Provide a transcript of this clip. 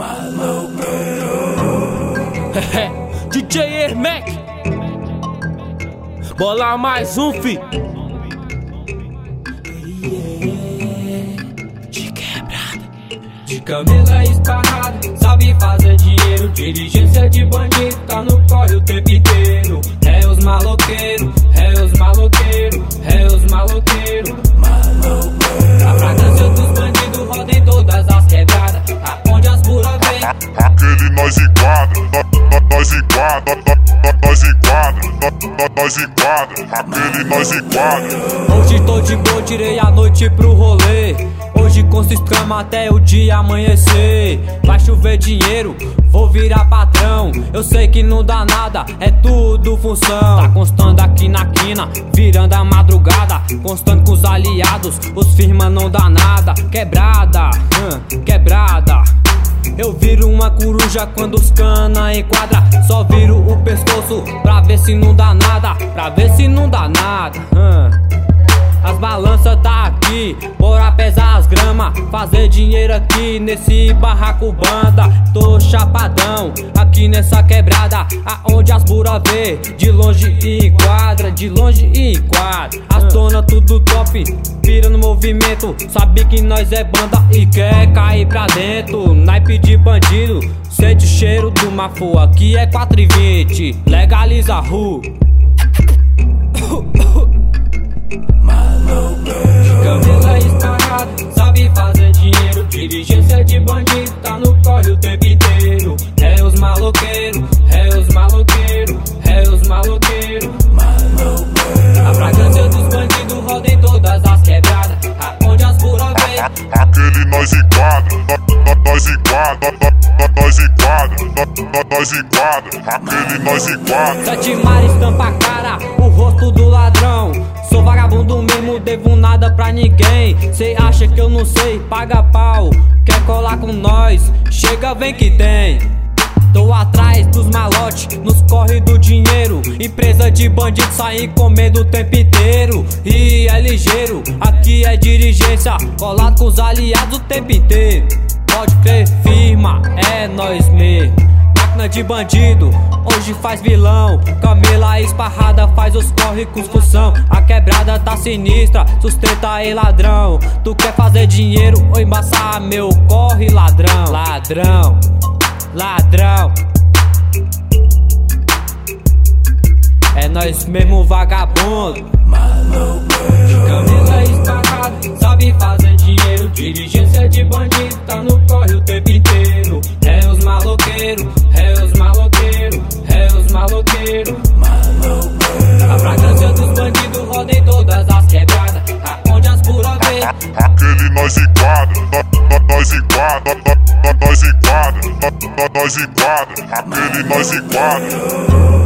DJ Ermac, bola mais um, fi. De quebrada, de camisa esparrada, sabe fazer dinheiro. Diligência de bandido, tá no corre o tempo inteiro. É os maloqueiros, é os maloqueiros, é os maloqueiros. A fragrância dos bandidos roda em todas as quebradas, aonde as buras vem. Aquele nós enquadra, nós enquadra, nós enquadra, nós enquadra. Aquele nós enquadra. Hoje tô de boa, tirei a noite pro rolê. Hoje com escama até o dia amanhecer. Vai chover dinheiro, vou virar patrão. Eu sei que não dá nada, é tudo função. Tá constando aqui na quina, virando a madrugada. Constando com os aliados, os firma não dá nada. Quebrada, quebrada. Eu viro uma coruja quando os cana enquadra. Só viro o pescoço pra ver se não dá nada, pra ver se não dá nada. As balanças tá aqui, bora pesar as gramas, fazer dinheiro aqui nesse barraco banda. Tô chapadão aqui nessa quebrada, aonde as buras vê, de longe e enquadra, de longe e enquadra. As dona tudo top, vira no movimento, sabe que nós é banda e quer cair pra dentro. Naipe de bandido, sente o cheiro do mafô, aqui é 4,20, legaliza a rua. Camisa esparrada, sabe fazer dinheiro. Diligência de bandido, tá no corre o tempo inteiro. É os maloqueiros, é os maloqueiros, é os maloqueiros. A fragrância dos bandidos roda em todas as quebradas, aonde as buras vem. Aquele nós enquadra, nós enquadra, nós enquadra, nós enquadra. Aquele nós enquadra. 7 mares tampa a cara, o rosto do ladrão. Sou vagabundo mesmo, devo nada pra ninguém. Cê acha que eu não sei, paga pau. Quer colar com nós, chega vem que tem. Tô atrás dos malotes, nos corre do dinheiro. Empresa de bandido sai comendo o tempo inteiro. E é ligeiro, aqui é diligência, colado com os aliados o tempo inteiro. Pode crer, firma, é nós mesmo. Máquina de bandido, hoje faz vilão. Camela esparrada faz os corre com função. A quebrada tá sinistra, sustenta aí ladrão. Tu quer fazer dinheiro ou embaçar meu corre, ladrão? Ladrão, ladrão. É nós mesmo vagabundo. Camisa esparrada, sabe fazer dinheiro. Diligência de bandido, tá no corre o tempo inteiro. É os maloqueiros, é os maloqueiros, é os maloqueiros. A fragrância dos bandidos roda em todas as quebradas, aonde as buras vê. Aquele nós enquadra, nós enquadra, nós enquadra, nós enquadra. Aquele nós enquadra.